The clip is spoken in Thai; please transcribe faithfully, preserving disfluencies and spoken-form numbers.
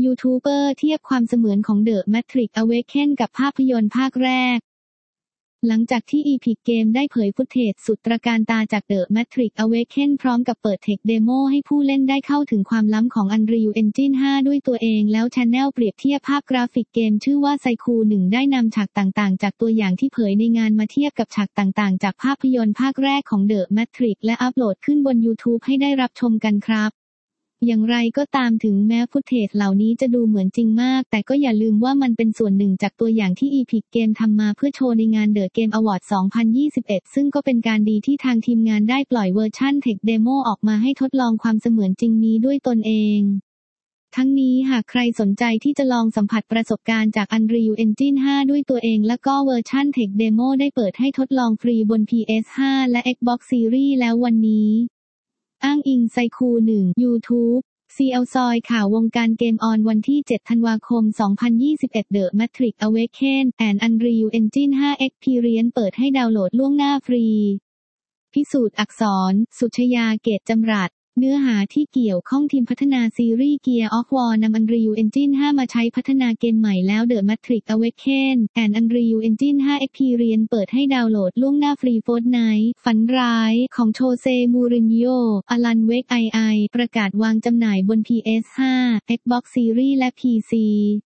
ยูทูบเบอร์เทียบความเสมือนของ The Matrix Awakens กับภาพยนตร์ภาคแรกหลังจากที่ Epic Games ได้เผยฟุตเทจสุดตระการตาจาก The Matrix Awakens พร้อมกับเปิดเทคเดโมให้ผู้เล่นได้เข้าถึงความล้ำของ Unreal Engine ห้า ด้วยตัวเองแล้ว Channel เปรียบเทียบภาพกราฟิกเกมชื่อว่า Psycho หนึ่ง ได้นำฉากต่างๆจากตัวอย่างที่เผยในงานมาเทียบกับฉากต่างๆจากภาพยนตร์ภาคแรกของ The Matrix และอัปโหลดขึ้นบน YouTube ให้ได้รับชมกันครับอย่างไรก็ตามถึงแม้ฟุตเทจเหล่านี้จะดูเหมือนจริงมากแต่ก็อย่าลืมว่ามันเป็นส่วนหนึ่งจากตัวอย่างที่ Epic Games ทำมาเพื่อโชว์ในงาน The Game Awards สองพันยี่สิบเอ็ด ซึ่งก็เป็นการดีที่ทางทีมงานได้ปล่อยเวอร์ชั่นเทคเดโมออกมาให้ทดลองความเสมือนจริงนี้ด้วยตนเองทั้งนี้หากใครสนใจที่จะลองสัมผัสประสบการณ์จาก Unreal Engine ห้า ด้วยตัวเองและก็เวอร์ชั่นเทคเดโมได้เปิดให้ทดลองฟรีบน พี เอส ห้า และ Xbox Series แล้ววันนี้อ้างอิง Psycho หนึ่ง YouTubeซี แอล ซอยข่าววงการเกมออนวันที่ เจ็ด ธันวาคม สองพันยี่สิบเอ็ด The Matrix Awakens and Unreal Engine ห้า Experience เปิดให้ดาวน์โหลดล่วงหน้าฟรีพิสูจน์อักษรสุชยาเกตจำรัดเนื้อหาที่เกี่ยวข้องทีมพัฒนาซีรีส์ Gears of War นำ Unreal Engine ห้า มาใช้พัฒนาเกมใหม่แล้ว The Matrix Awakens and Unreal Engine ห้า Experience เปิดให้ดาวน์โหลดล่วงหน้าฟรี Fortnite ฝันร้ายของโชเซ มูรินโญ่ อลัน เวก ไอ ไอ ประกาศวางจำหน่ายบน พี เอส ห้า Xbox Series และ พี ซี